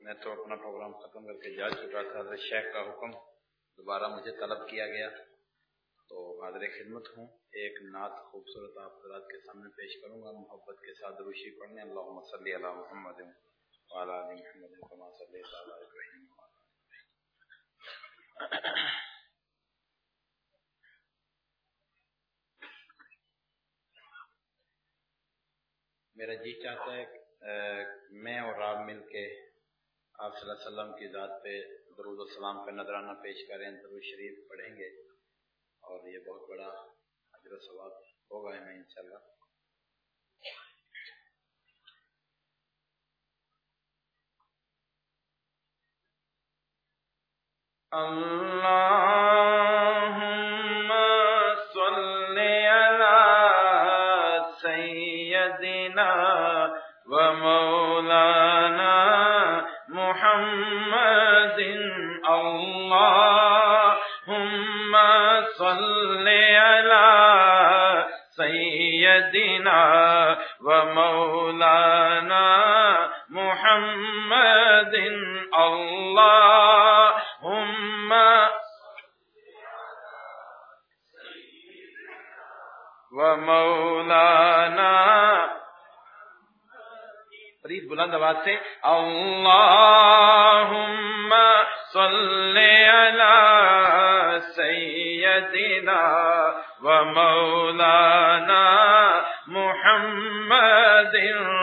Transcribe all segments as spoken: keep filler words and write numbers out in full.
میں تو اپنا پروگرام ختم کر کے جا چکا تھا، حضرت شیخ کا حکم دوبارہ مجھے طلب کیا گیا تو حاضر خدمت ہوں. ایک نعت خوبصورت آپ حضرات کے سامنے پیش کروں گا، محبت کے ساتھ درود شریف پڑھنے. اللہم صلی علی محمد وعلی آل محمد کما صلیت علی ابراہیم. میرا جی چاہتا ہے میں اور آپ مل کے آپ صلی اللہ علیہ وسلم کی ذات پہ درود و سلام کا نذرانہ پیش کریں، درود شریف پڑھیں گے اور یہ بہت بڑا اجر و ثواب ہوگا ہمیں انشاءاللہ. اللہم صلی علی سیدنا و مولانا محمد. اللہم صلی علی سیدنا و مولانا محمد. اللہم و مولانا فرید بلند آواز سے اللہم صلی علی سیدنا و مولانا محمد.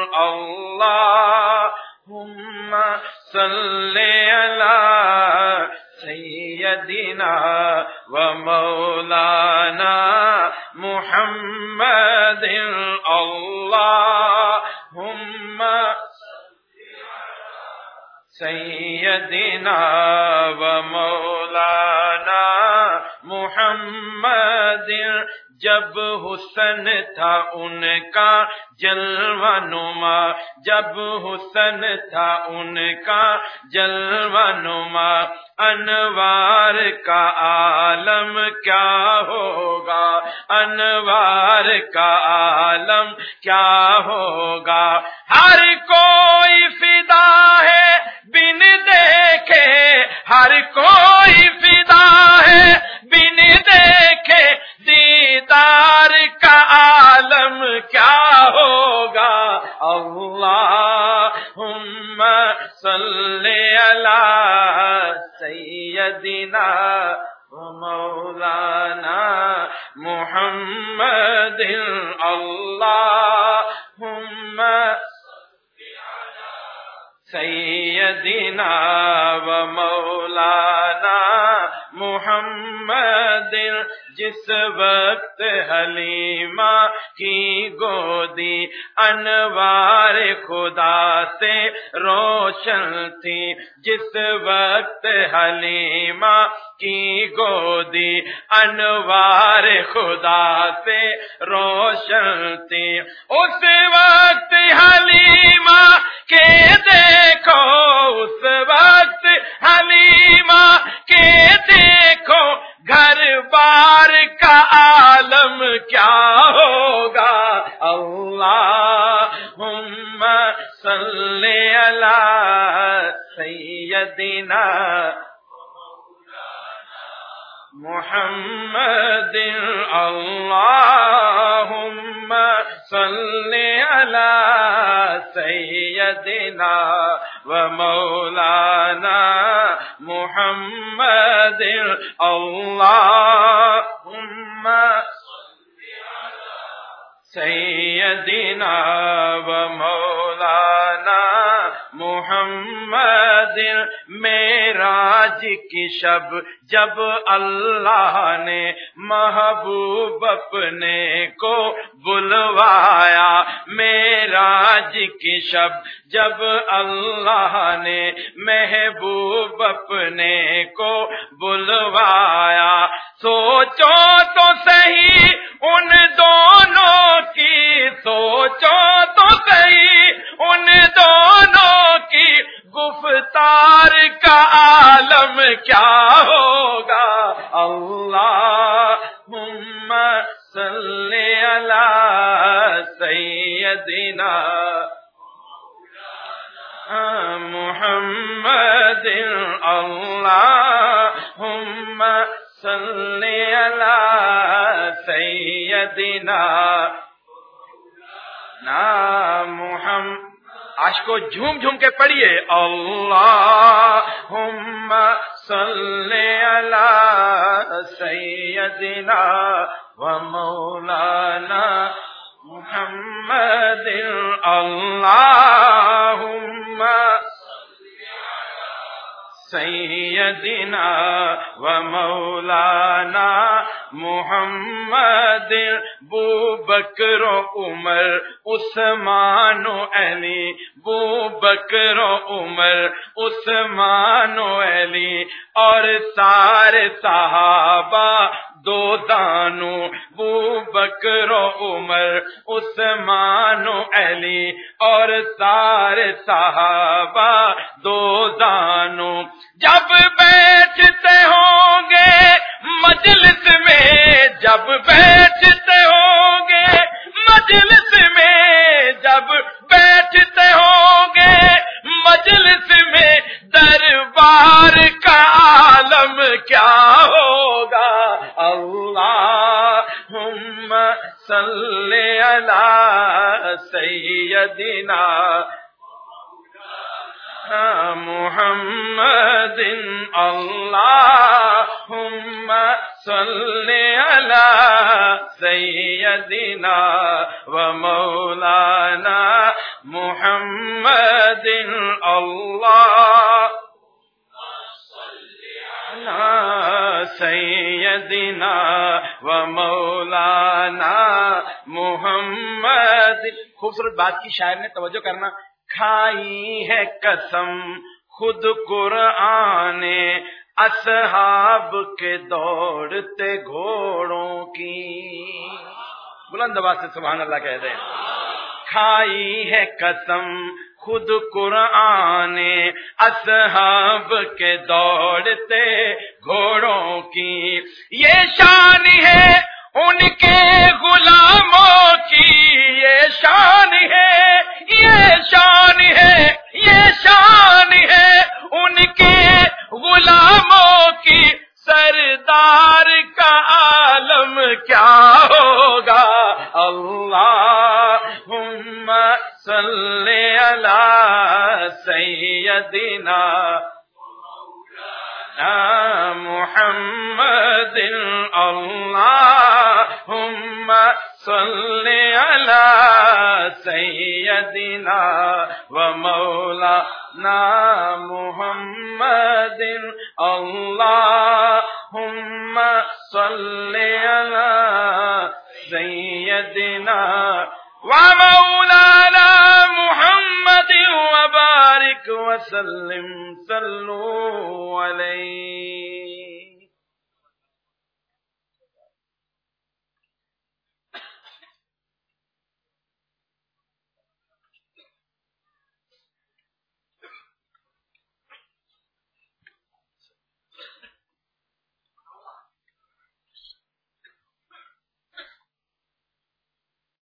اللہم صلی علی سیدنا و مولانا محمد. اللہم سیدنا و مولانا محمد. جب حسن تھا ان کا جلوہ نما، جب حسن تھا ان کا جلوہ نما، انوار کا عالم کیا ہوگا، انوار کا عالم کیا ہوگا. ہر کوئی فدا ہے بن دیکھے، ہر کوئی فدا ہے بن دیکھے، دیدار کا عالم کیا ہوگا. اللہم صلی علی سیدنا و مولانا محمد. اللہم سیدنا و مولانا محمد. جس وقت حلیمہ کی گودی انوار خدا سے روشن تھی، جس وقت حلیمہ کی گودی انوار خدا سے روشن تھی، اس وقت حلیمہ کے دیکھو، اس وقت حلیمہ کے دیکھو گھر بار کا عالم کیا ہوگا. اللہم صلی علی سیدنا محمد. اللہم صلی علی سیدنا و مولانا محمد. اللہم سیدنا و مولانا محمد. معراج کی شب جب اللہ نے محبوب اپنے کو بلوایا، معراج کی شب جب اللہ نے محبوب اپنے کو بلوایا، سوچو تو صحیح ان دونوں کی، سوچو تو صحیح ان دونوں کی گفتار کا عالم کیا ہوگا. اللہم صلی علی سیدنا محمد اللهم صل على سيدنا نا محمد. عاشقو جھوم جھوم کے پڑھیے اللہم صل علی سیدنا و مولانا محمد اللہم سیدنا و مولانا محمد. بو بکر و عمر عثمان و علی بو بکر و عمر عثمان و علی اور سارے صحابہ دو دانو. بو بکر و عمر عثمان و علی اور سارے صحابہ دو دانو. جب بیٹھتے ہوں گے مجلس میں جب بیٹھتے ہوں گے مجلس میں جب بیٹھتے ہوں گے مجلس میں دربار کا عالم کیا ہوگا. اللہم صل علی سیدنا محمد اللہم صل علی سیدنا و مولانا محمد اللہ سیدنا و مولانا محمد. خوبصورت بات کی شاعر نے توجہ کرنا. کھائی ہے قسم خود قرآن اصحاب کے دوڑتے گھوڑوں کی. بلند آواز سے سبحان اللہ کہہ دیں. کھائی ہے قسم خود قرآن اصحاب کے دوڑتے گھوڑوں کی. یہ شان ہے ان کے غلاموں کی یہ شان ہے یہ شان ہے یہ شان ہے ان کے غلاموں کی. سردار کا عالم کیا ہوگا. اللہم صل علی سیدنا محمد اللہم صل علی سیدنا و مولانا محمد اللہم صل علی سیدنا و مولانا محمد وبارک وسلم صلو علیہ.